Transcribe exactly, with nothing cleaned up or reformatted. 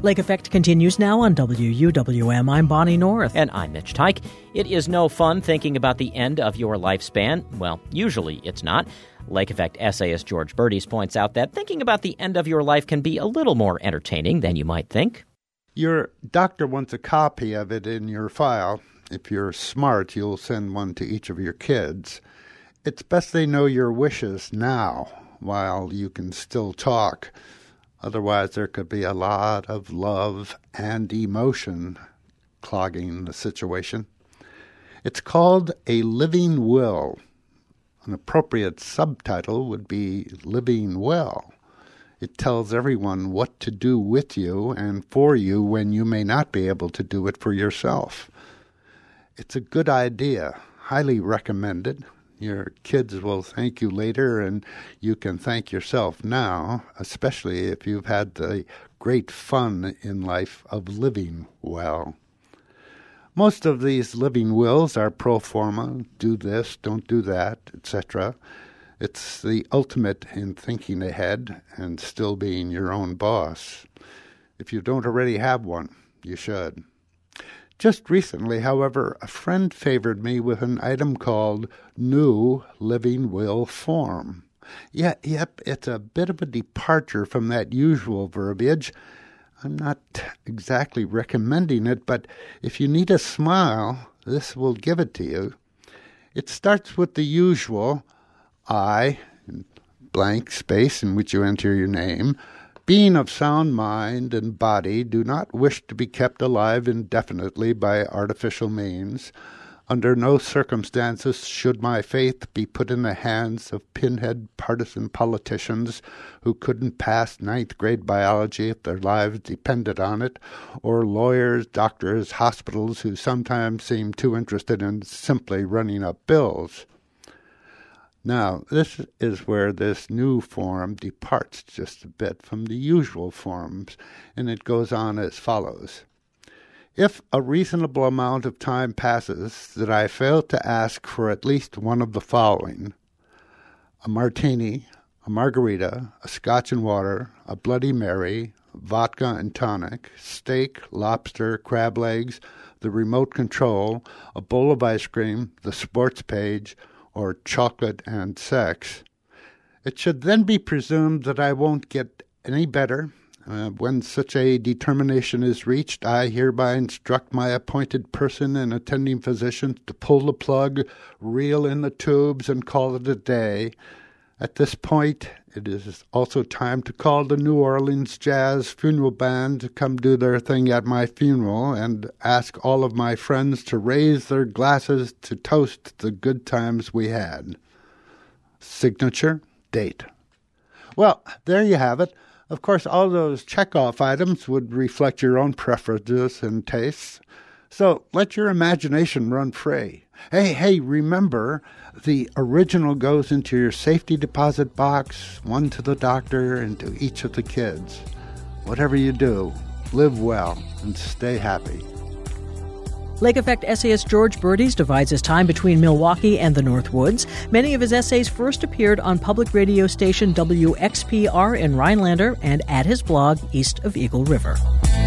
Lake Effect continues now on W U W M. I'm Bonnie North. And I'm Mitch Tyke. It is no fun thinking about the end of your lifespan. Well, usually it's not. Lake Effect essayist George Burdies points out that thinking about the end of your life can be a little more entertaining than you might think. Your doctor wants a copy of it in your file. If you're smart, you'll send one to each of your kids. It's best they know your wishes now, while you can still talk. Otherwise, there could be a lot of love and emotion clogging the situation. It's called a living will. An appropriate subtitle would be Living Well. It tells everyone what to do with you and for you when you may not be able to do it for yourself. It's a good idea, highly recommended. Your kids will thank you later, and you can thank yourself now, especially if you've had the great fun in life of living well. Most of these living wills are pro forma, do this, don't do that, et cetera. It's the ultimate in thinking ahead and still being your own boss. If you don't already have one, you should. Just recently, however, a friend favored me with an item called New Living Will Form. Yeah, yep, it's a bit of a departure from that usual verbiage. I'm not exactly recommending it, but if you need a smile, this will give it to you. It starts with the usual I, blank space in which you enter your name, being of sound mind and body, do not wish to be kept alive indefinitely by artificial means. Under no circumstances should my faith be put in the hands of pinhead partisan politicians who couldn't pass ninth grade biology if their lives depended on it, or lawyers, doctors, hospitals who sometimes seem too interested in simply running up bills. Now, this is where this new form departs just a bit from the usual forms, and it goes on as follows. If a reasonable amount of time passes that I fail to ask for at least one of the following: a martini, a margarita, a scotch and water, a Bloody Mary, vodka and tonic, steak, lobster, crab legs, the remote control, a bowl of ice cream, the sports page, or chocolate and sex, it should then be presumed that I won't get any better. Uh, when such a determination is reached, I hereby instruct my appointed person and attending physicians to pull the plug, reel in the tubes, and call it a day. At this point, it is also time to call the New Orleans Jazz Funeral Band to come do their thing at my funeral and ask all of my friends to raise their glasses to toast the good times we had. Signature, date. Well, there you have it. Of course, all those check-off items would reflect your own preferences and tastes. So let your imagination run free. Hey, hey, remember, the original goes into your safety deposit box, one to the doctor, and to each of the kids. Whatever you do, live well and stay happy. Lake Effect essayist George Burdies divides his time between Milwaukee and the Northwoods. Many of his essays first appeared on public radio station W X P R in Rhinelander and at his blog East of Eagle River.